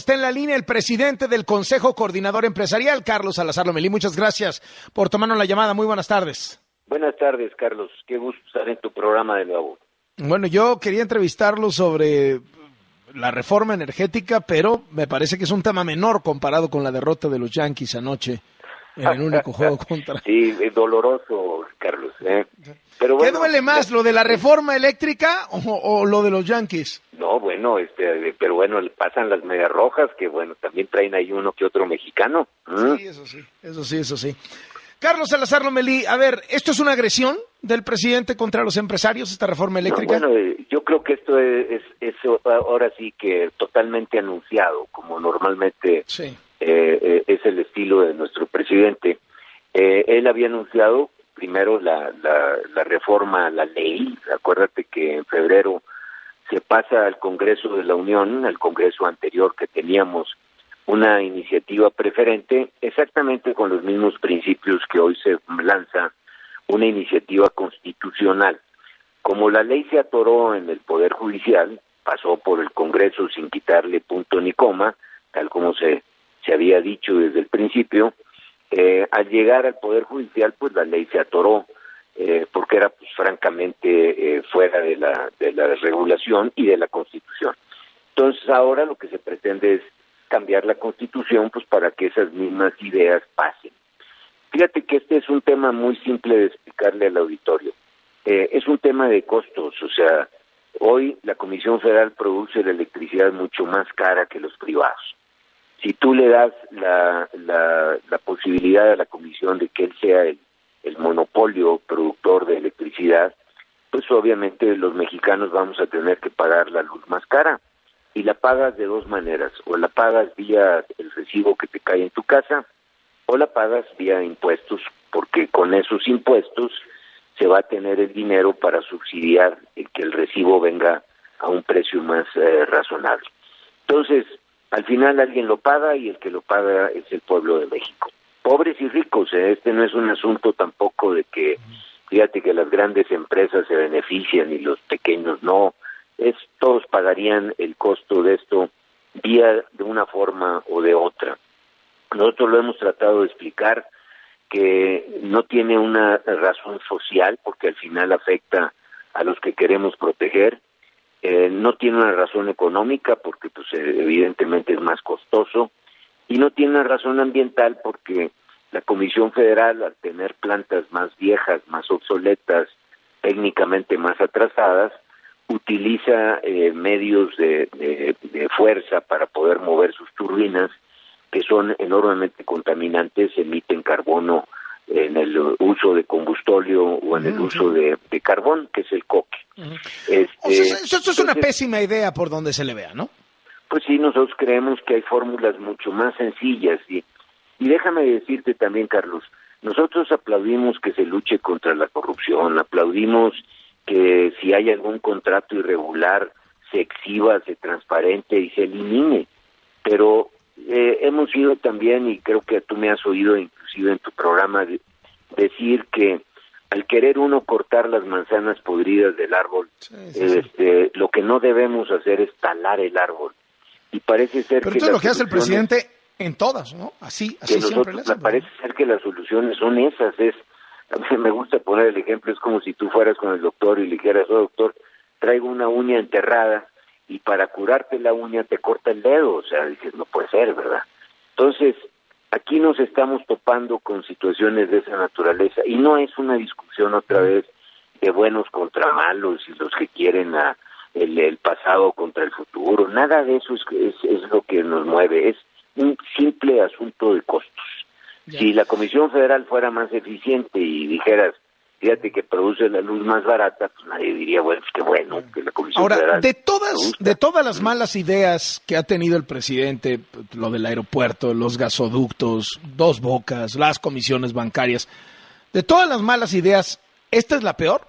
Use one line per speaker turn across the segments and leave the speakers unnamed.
Está en la línea el presidente del Consejo Coordinador Empresarial, Carlos Salazar Lomelí. Muchas gracias por tomarnos la llamada. Muy buenas tardes.
Buenas tardes, Carlos. Qué gusto estar en tu programa de nuevo.
Bueno, yo quería entrevistarlo sobre la reforma energética, pero me parece que es un tema menor comparado con la derrota de los Yankees anoche en el único juego contra...
Sí, es doloroso, Carlos. Pero
¿Qué
bueno,
duele más, lo de la reforma eléctrica o lo de los Yankees?
No, bueno, pero bueno, pasan las medias rojas, que bueno, también traen ahí uno que otro mexicano.
Sí, eso sí. Carlos Salazar Lomelí, a ver, ¿esto es una agresión del presidente contra los empresarios, esta reforma eléctrica?
No, bueno, yo creo que esto es ahora sí que totalmente anunciado, como normalmente
Sí.
Es el estilo de nuestro presidente. Él había anunciado primero la reforma a la ley. Acuérdate que en febrero se pasa al Congreso de la Unión, al Congreso anterior que teníamos, una iniciativa preferente, exactamente con los mismos principios que hoy se lanza una iniciativa constitucional. Como la ley se atoró en el Poder Judicial, pasó por el Congreso sin quitarle punto ni coma, tal como se había dicho desde el principio, al llegar al Poder Judicial, pues la ley se atoró, porque era pues francamente fuera de la regulación y de la Constitución. Entonces ahora lo que se pretende es cambiar la Constitución pues para que esas mismas ideas pasen. Fíjate que este es un tema muy simple de explicarle al auditorio. Es un tema de costos, o sea, hoy la Comisión Federal produce la electricidad mucho más cara que los privados. Si tú le das la posibilidad a la Comisión de que él sea el monopolio productor de electricidad, pues obviamente los mexicanos vamos a tener que pagar la luz más cara. Y la pagas de dos maneras, o la pagas vía el recibo que te cae en tu casa, o la pagas vía impuestos, porque con esos impuestos se va a tener el dinero para subsidiar el que el recibo venga a un precio más razonable. Entonces, al final alguien lo paga y el que lo paga es el pueblo de México. Pobres y ricos, este no es un asunto tampoco de que, fíjate que las grandes empresas se benefician y los pequeños no, todos pagarían el costo de esto vía de una forma o de otra. Nosotros lo hemos tratado de explicar que no tiene una razón social porque al final afecta a los que queremos proteger, no tiene una razón económica porque pues evidentemente es más costoso y no tiene una razón ambiental porque la Comisión Federal, al tener plantas más viejas, más obsoletas, técnicamente más atrasadas, utiliza medios de fuerza para poder mover sus turbinas que son enormemente contaminantes, emiten carbono en el uso de combustóleo o en el uso de carbón, que es el coque.
O sea, esto es una pésima idea por donde se le vea, ¿no?
Pues sí, nosotros creemos que hay fórmulas mucho más sencillas. Y déjame decirte también, Carlos, nosotros aplaudimos que se luche contra la corrupción, aplaudimos que si hay algún contrato irregular se exhiba, se transparente y se elimine, pero hemos ido también, y creo que tú me has oído inclusive en tu programa decir que al querer uno cortar las manzanas podridas del árbol, lo que no debemos hacer es talar el árbol. Y parece ser
pero
que
esto es lo que hace el presidente en todas, ¿no? Así
que
siempre le
nosotros
hace.
parece ser que las soluciones son esas. A mí me gusta poner el ejemplo, es como si tú fueras con el doctor y le dijeras: oh, doctor, traigo una uña enterrada y para curarte la uña te corta el dedo. O sea, dices, no puede ser, ¿verdad? Entonces, aquí nos estamos topando con situaciones de esa naturaleza y no es una discusión otra vez de buenos contra malos y los que quieren el pasado contra el futuro. Nada de eso es lo que nos mueve, es un simple asunto de costos. Ya. Si la Comisión Federal fuera más eficiente y dijeras, fíjate que produce la luz más barata, pues nadie diría, bueno, pues qué bueno que la Comisión
Ahora,
Federal...
de todas las malas ideas que ha tenido el presidente, lo del aeropuerto, los gasoductos, Dos Bocas, las comisiones bancarias, de todas las malas ideas, ¿esta es la peor?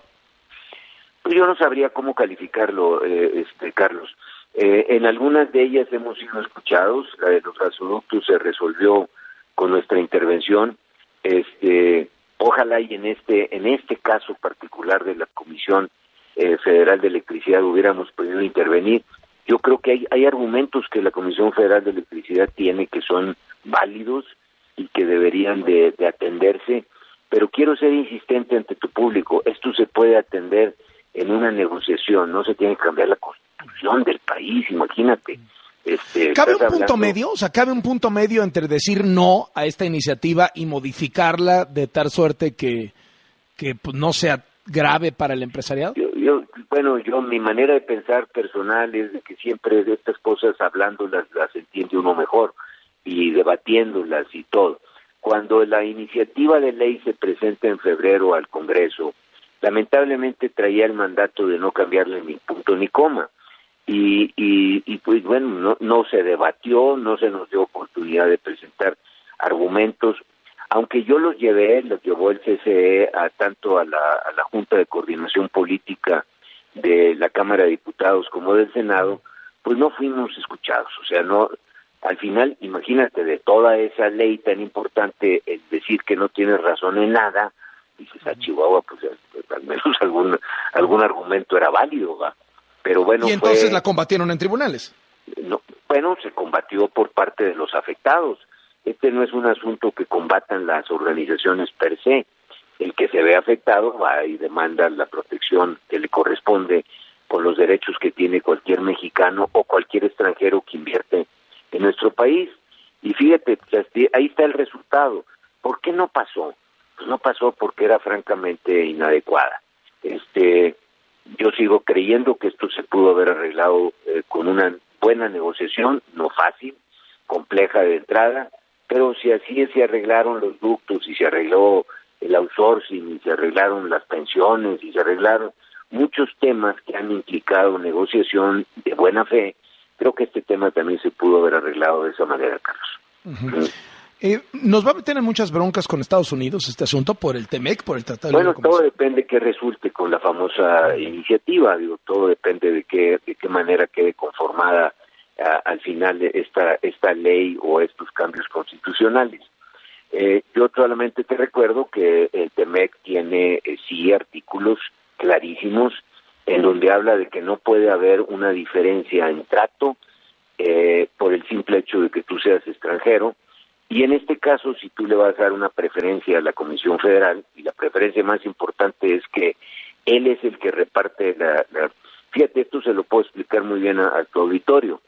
Pues yo no sabría cómo calificarlo, Carlos. En algunas de ellas hemos sido escuchados. La de los gasoductos se resolvió con nuestra intervención. Ojalá y en este caso particular de la Comisión Federal de Electricidad hubiéramos podido intervenir. Yo creo que hay argumentos que la Comisión Federal de Electricidad tiene que son válidos y que deberían de atenderse, pero quiero ser insistente ante tu público. Esto se puede atender en una negociación, no se tiene que cambiar la constitución del país, imagínate.
¿Cabe un punto medio? O sea, ¿cabe un punto medio entre decir no a esta iniciativa y modificarla de tal suerte que pues, no sea grave para el empresariado?
Yo mi manera de pensar personal es de que siempre de estas cosas hablándolas las entiende uno mejor y debatiéndolas y todo. Cuando la iniciativa de ley se presenta en febrero al Congreso, lamentablemente traía el mandato de no cambiarle ni punto ni coma. Y pues bueno, no se debatió, no se nos dio oportunidad de presentar argumentos, aunque yo los llevó el CCE tanto a la Junta de Coordinación Política de la Cámara de Diputados como del Senado, pues no fuimos escuchados. O sea, no, al final, imagínate, de toda esa ley tan importante, el decir que no tienes razón en nada, dices a Chihuahua, pues al menos algún argumento era válido, ¿va? Pero bueno,
y entonces la combatieron en tribunales.
Se combatió por parte de los afectados. No es un asunto que combatan las organizaciones per se. El que se ve afectado va y demanda la protección que le corresponde por los derechos que tiene cualquier mexicano o cualquier extranjero que invierte en nuestro país. Y fíjate, ahí está el resultado. ¿Por qué no pasó? Pues no pasó porque era francamente inadecuada. Yo sigo creyendo que esto se pudo haber arreglado con una buena negociación, no fácil, compleja de entrada, pero si así se arreglaron los ductos y se arregló el outsourcing y se arreglaron las pensiones y se arreglaron muchos temas que han implicado negociación de buena fe, creo que este tema también se pudo haber arreglado de esa manera, Carlos.
¿Nos va a meter en muchas broncas con Estados Unidos este asunto por el TEMEC, por el Tratado de
Libre Comercio? Bueno, todo depende que resulte con la famosa iniciativa, todo depende de qué manera quede conformada al final esta ley o estos cambios constitucionales. Yo solamente te recuerdo que el TEMEC tiene sí artículos clarísimos en donde habla de que no puede haber una diferencia en trato por el simple hecho de que tú seas extranjero. Y en este caso, si tú le vas a dar una preferencia a la Comisión Federal, y la preferencia más importante es que él es el que reparte Fíjate, esto se lo puedo explicar muy bien a tu auditorio.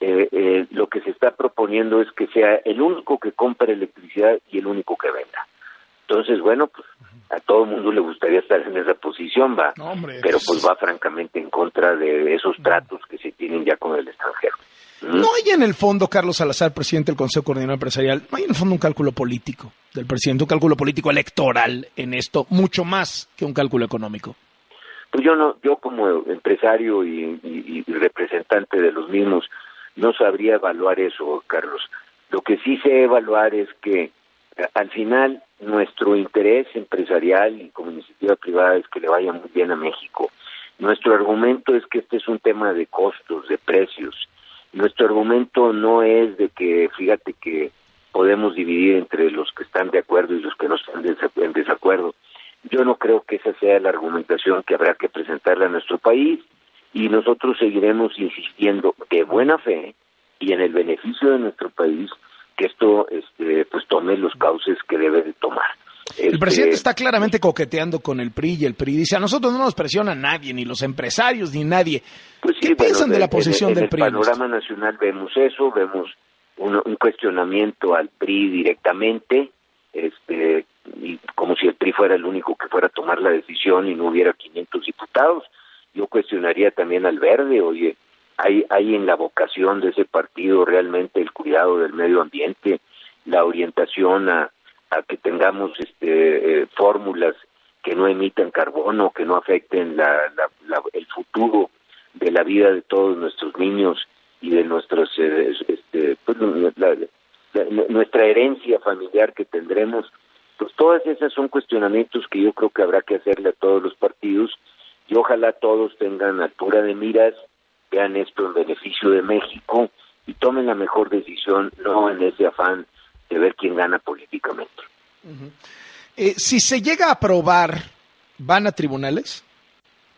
Lo que se está proponiendo es que sea el único que compre electricidad y el único que venda. Entonces, bueno, pues a todo el mundo le gustaría estar en esa posición, pero pues va francamente en contra de esos tratos que se tienen ya con el extranjero.
¿No hay en el fondo, Carlos Salazar, presidente del Consejo Coordinador Empresarial, no hay en el fondo un cálculo político del presidente, un cálculo político electoral en esto, mucho más que un cálculo económico?
Pues yo como empresario y representante de los mismos, no sabría evaluar eso, Carlos. Lo que sí sé evaluar es que al final nuestro interés empresarial y como iniciativa privada es que le vaya muy bien a México. Nuestro argumento es que este es un tema de costos, de precios. Nuestro argumento no es de que, fíjate que podemos dividir entre los que están de acuerdo y los que no están en desacuerdo. Yo no creo que esa sea la argumentación que habrá que presentarle a nuestro país y nosotros seguiremos insistiendo de buena fe y en el beneficio de nuestro país que esto pues tome los cauces que debe de tomar.
El presidente está claramente coqueteando con el PRI y el PRI dice, a nosotros no nos presiona nadie, ni los empresarios, ni nadie.
Pues sí,
¿Qué piensan de la posición del PRI?
En el panorama nacional vemos eso, vemos un cuestionamiento al PRI directamente, y como si el PRI fuera el único que fuera a tomar la decisión y no hubiera 500 diputados. Yo cuestionaría también al Verde, oye, hay en la vocación de ese partido realmente el cuidado del medio ambiente, la orientación a que tengamos fórmulas que no emitan carbono, que no afecten el futuro de la vida de todos nuestros niños y de nuestros nuestra herencia familiar que tendremos. Pues todas esas son cuestionamientos que yo creo que habrá que hacerle a todos los partidos y ojalá todos tengan altura de miras, vean esto en beneficio de México y tomen la mejor decisión, no en ese afán de ver quién gana políticamente.
Si se llega a aprobar, ¿van a tribunales?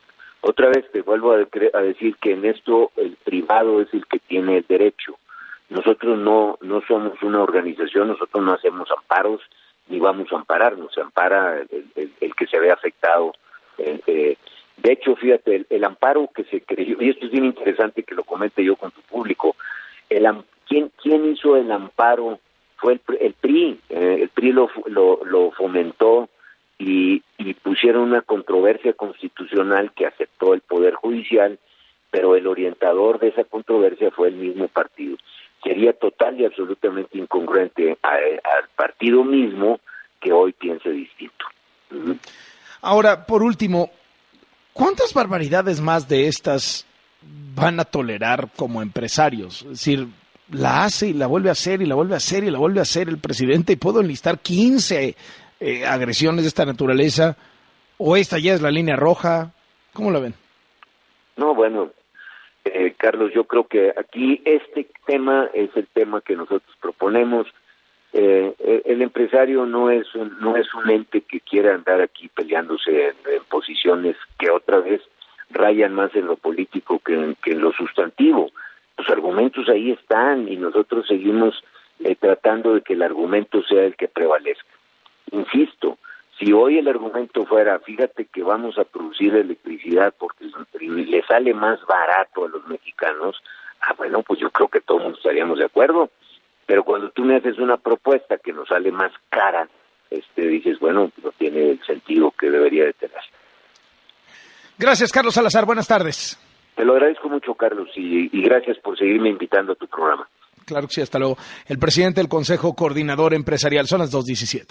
Otra vez te vuelvo a decir que en esto el privado es el que tiene el derecho. Nosotros no somos una organización, nosotros no hacemos amparos ni vamos a amparar, nos ampara el que se ve afectado. De hecho, fíjate, el amparo que se creyó, y esto es bien interesante que lo comente yo con tu público, ¿quién hizo el amparo? Fue el PRI. El PRI lo fomentó y pusieron una controversia constitucional que aceptó el Poder Judicial, pero el orientador de esa controversia fue el mismo partido. Sería total y absolutamente incongruente al partido mismo que hoy piense distinto.
Ahora, por último, ¿cuántas barbaridades más de estas van a tolerar como empresarios? Es decir, la hace y la vuelve a hacer y la vuelve a hacer y la vuelve a hacer el presidente, y puedo enlistar 15 agresiones de esta naturaleza, o esta ya es la línea roja. ¿Cómo la ven?
No, bueno, Carlos, yo creo que aquí este tema es el tema que nosotros proponemos. El empresario no es un ente que quiera andar aquí peleándose en posiciones que otra vez rayan más en lo político que en lo sustantivo. Los argumentos ahí están y nosotros seguimos tratando de que el argumento sea el que prevalezca. Insisto, si hoy el argumento fuera, fíjate que vamos a producir electricidad porque le sale más barato a los mexicanos, bueno, pues yo creo que todos estaríamos de acuerdo. Pero cuando tú me haces una propuesta que nos sale más cara, dices, bueno, no tiene el sentido que debería de tener.
Gracias, Carlos Salazar. Buenas tardes.
Te lo agradezco mucho, Carlos, y gracias por seguirme invitando a tu programa.
Claro que sí, hasta luego. El presidente del Consejo Coordinador Empresarial, son las 2:17.